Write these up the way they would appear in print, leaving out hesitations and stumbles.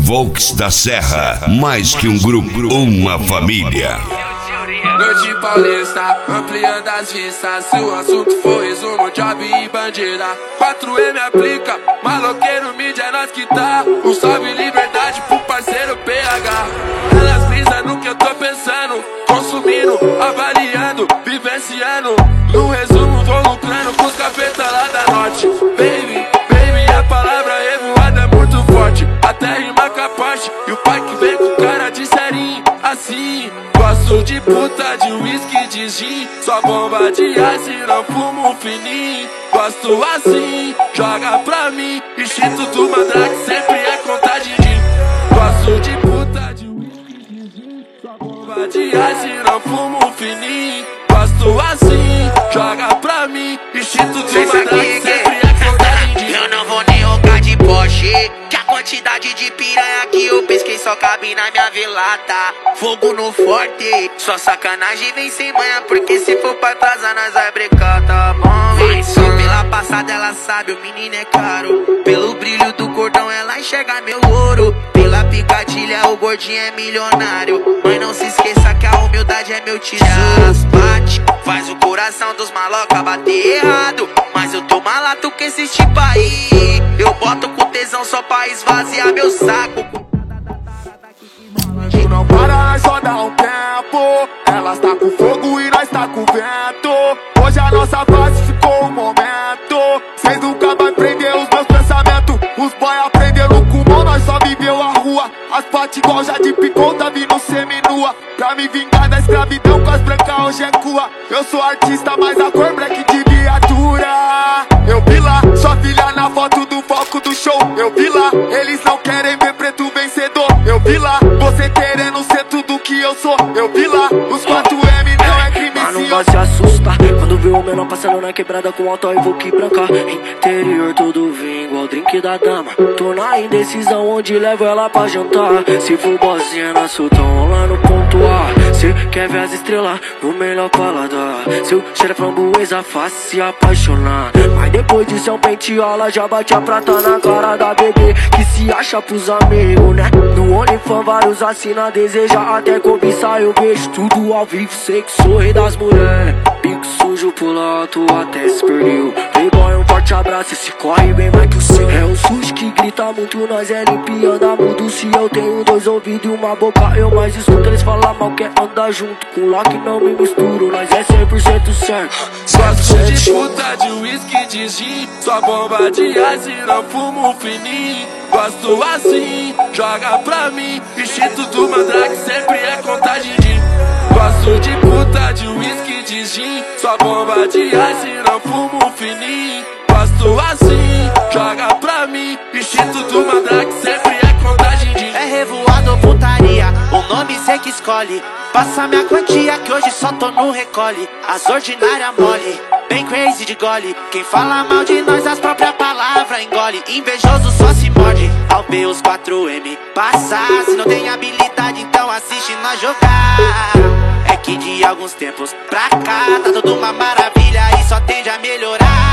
Volks da Serra, mais que um grupo, uma família. Noite paulista, ampliando as vistas. Se o assunto for resumo, job e bandida, 4M aplica, maloqueiro, mídia é nós que tá. Um salve liberdade pro parceiro PH. Elas brisam no que eu tô pensando, consumindo, avaliando, vivenciando. No resumo vou lucrando com os capeta lá da norte. Baby, a palavra revoada é muito forte, até rima capote. E o pai que vem com cara de serinho, assim. Gosto de puta, de whisky, de gin, só bomba de ice, não fumo fininho. Gosto assim, joga pra mim, Instituto Mandrake sempre é contagem de. Gosto de puta, de whisky, de gin, só bomba de ice, não fumo fininho. Gosto assim, joga pra mim, Instituto Mandrake sempre é contagem de. Eu não vou nem rocar de Porsche, que a quantidade de piranha que eu pesquei só cabe na minha velata. Fogo no forte, só sacanagem vem sem manha, porque se for pra atrasar nós vai brecar, tá bom? Só pela passada ela sabe, o menino é caro. Pelo brilho do cordão ela enxerga meu ouro. Pela picadilha o gordinho é milionário. Mas não se esqueça que a humildade é meu tirar. Bate, faz o coração dos maloca bater errado. Mas eu tô malato com esse tipo aí. Eu boto com tesão só pra esvaziar meu saco. Tu não para, nós só dá um tempo. Elas tá com fogo e nós tá com vento. Hoje a nossa fase ficou um momento. Cês nunca vai prender os meus pensamentos. Os boy aprenderam com mão, nós só viveu a rua. As patas igual já de picou, tá vindo seminua. Pra me vingar da escravidão com as brancas hoje é cua. Eu sou artista, mas a cor black de viatura. Eu vi lá, sua filha na foto do foco do show. Eu vi lá, eles não querem ver preto vencedor. Eu vi lá, você querendo ser tudo que eu sou. Eu vi lá, os 4M não é crime. Mas não vai se assustar quando vê o menor passando na quebrada com alto e que branca. Interior todo vinho, igual drink da dama. Tô na indecisão onde levo ela pra jantar. Se for bozinha na sultão lá no ponto A. Cê quer ver as estrelas no melhor paladar. Seu cheiro é framboesa, faz se apaixonar. Mas depois disso é um penteola, já bate a prata na cara da bebê que se acha pros amigos, né? No OnlyFans vários assina, deseja até cobiçar. Eu vejo tudo ao vivo, sei que sou rei das mulheres. Pico sujo pro alto até se perdeu. Playboy, um forte abraço, esse corre bem mais que o seu. É o sujo que grita muito, nós é limpo, anda mudo. Se eu tenho dois ouvidos e uma boca, eu mais escuto. Eles falam mal, quer andar junto com Loki, não me misturo. Nós é 100% certo. Gosto de puta, de whisky, de gin, só bomba de ice, não fumo fininho. Gosto assim, joga pra mim, Instituto Mandrake sempre é contagem de. Gosto de puta, de whisky, de gin, só bomba de ice, não fumo fininho. Gosto assim, joga pra mim, Instituto Mandrake sempre é contagem de. É revoado ou putaria, o nome cê que escolhe. Passa minha quantia que hoje só tô no recolhe. As ordinárias mole, bem crazy de gole. Quem fala mal de nós as próprias palavras engole. Invejoso só se morde ao ver os 4M passar. Se não tem habilidade então assiste nós jogar. É que de alguns tempos pra cá tá tudo uma maravilha e só tende a melhorar.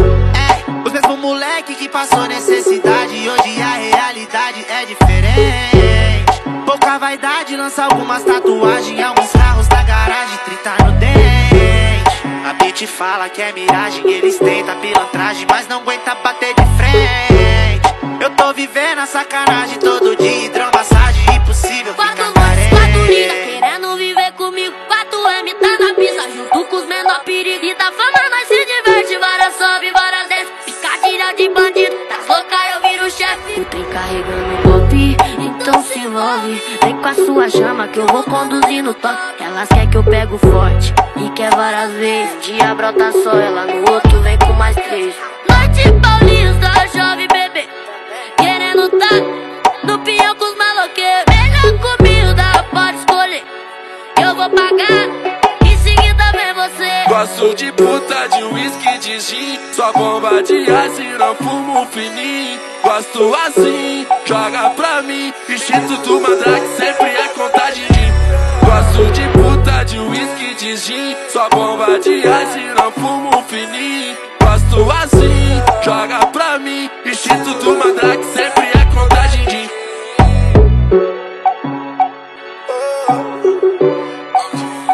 É, os mesmos moleque que passou necessidade, hoje a realidade é diferente. Pouca vaidade, lança algumas tatuagens, alguns carros da garagem, 30 no dente. A beat fala que é miragem, eles tentam pilantragem, mas não aguenta bater de frente. Eu tô vivendo a sacanagem todo dia, hidromassagem, impossível ficar carente. Quatro linda querendo viver comigo, 4M tá na pista, junto com os menor perigo. E da fama nós se diverte, várias sobe, várias desce, picadilha de bandido, das loucas eu viro o chefe. O trem carregando o golpe, então se envolve. Vem com a sua chama que eu vou conduzir no toque. Elas quer que eu pego forte e quer várias vezes. Um dia brota só ela, no outro vem com mais 3. Noite paulista, chove bebê, querendo tá no pinhão com os maloqueiros. Melhor comida, pode escolher, eu vou pagar, em seguida vem você. Gosto de puta, de whisky, de gin, só bomba de ice, não fumo fininho. Gosto assim, joga pra mim, Instituto Mandrake sempre é contagem de. Gosto de puta, de whisky, de gin, só bomba de ice, não fumo fininho. Gosto assim, joga pra mim, Instituto Mandrake sempre é contagem de.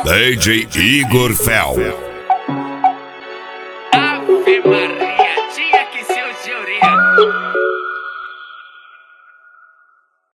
DJ Igor Fel.